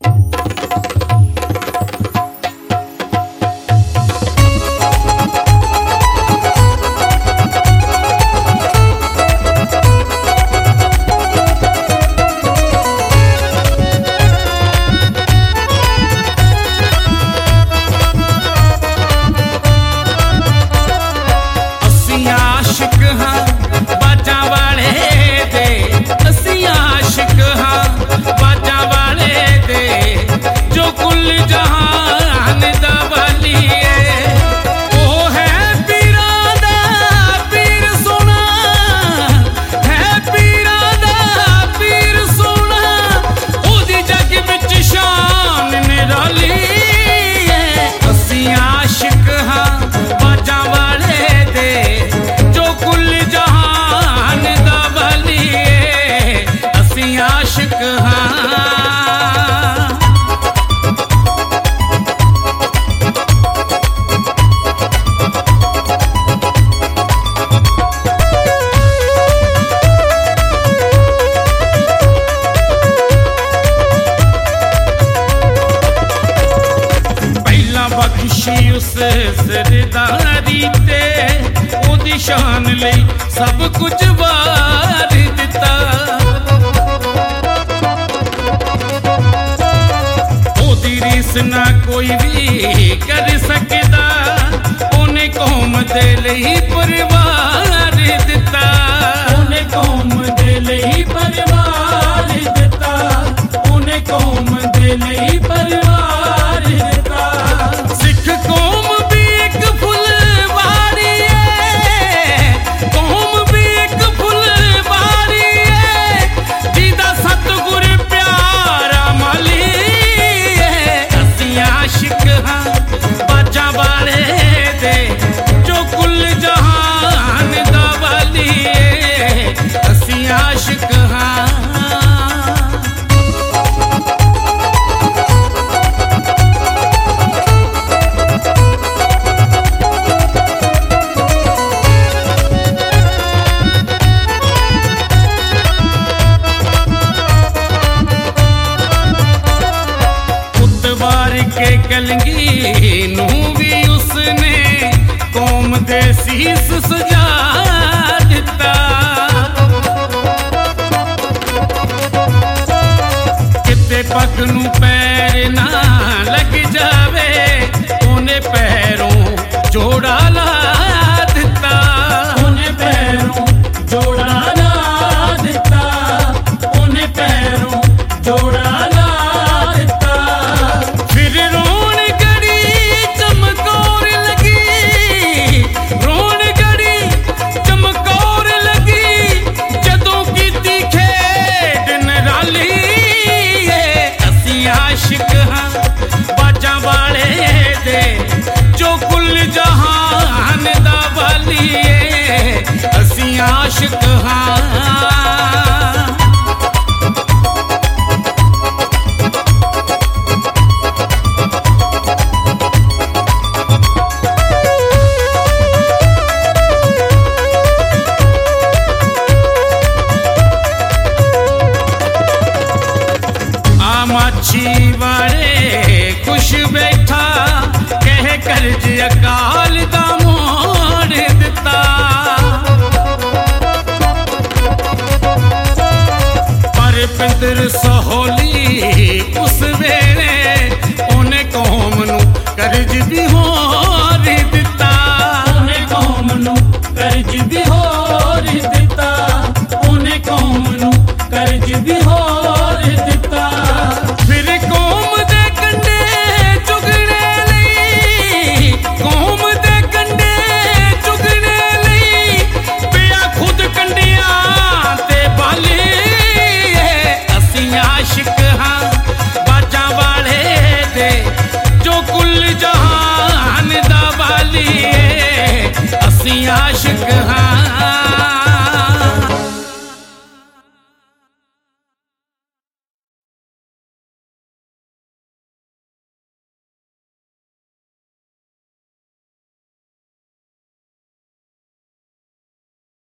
सरदारी ते ओदी शान लई सब कुछ वार दिता। ओदी रीस ना कोई भी कर सकदा, ओने कौम दे लई परिवार दिता। ओने कौम दे लई परिवार दिता। ओने कौम दे लई परिवार दिता। सिख कौम भी एक फुलवारी है, कौम भी एक फुलवारी है, जिदा सतगुर प्यारा माली है। असीं आशिक हां बाजा वाले दे, जो कुल जहान दा वाली है। असीं आशिक हां। के कलंगी नू भी उसने कौम दे सीस सजा दिता। किते पग नू पैर ना लग जावे, ओने पैरों जोड़ा ला दिता। ओने पैरों जोड़ा ला दिता। ओने पैरों जोड़ा आशिक हाँ। माछी वाले खुश बैठा, कह कर्ज अकाल दा मोड़ दिता। पिंदर सहोली उस वेले ओने कौम नू कर्ज भी हो